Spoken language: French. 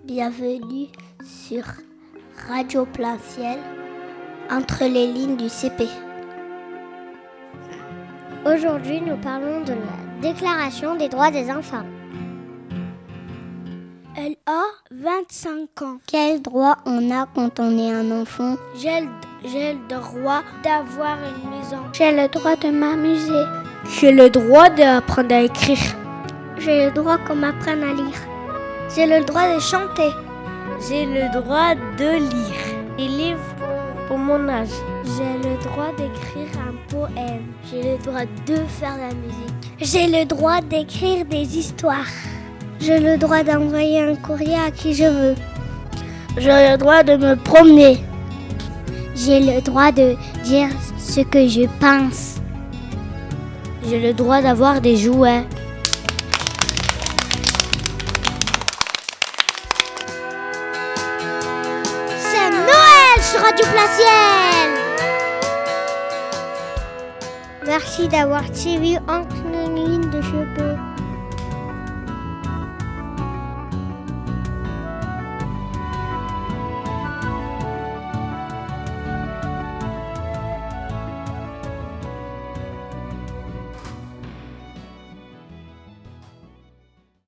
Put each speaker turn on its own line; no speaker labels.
Bienvenue sur Radio Plein Ciel, entre les lignes du CP.
Aujourd'hui, nous parlons de la Déclaration des droits des enfants.
Elle a 25 ans.
Quels droits on a quand on est un enfant?
J'ai le droit d'avoir une maison.
J'ai le droit de m'amuser.
J'ai le droit d'apprendre à écrire.
J'ai le droit qu'on m'apprenne à lire. J'ai le droit de chanter.
J'ai le droit de lire des livres pour mon âge.
J'ai le droit d'écrire un poème.
J'ai le droit de faire de la musique.
J'ai le droit d'écrire des histoires. J'ai le droit d'envoyer un courrier à qui je veux.
J'ai le droit de me promener.
J'ai le droit de dire ce que je pense.
J'ai le droit d'avoir des jouets.
C'est Noël sur Radio Plein Ciel. Merci d'avoir suivi encore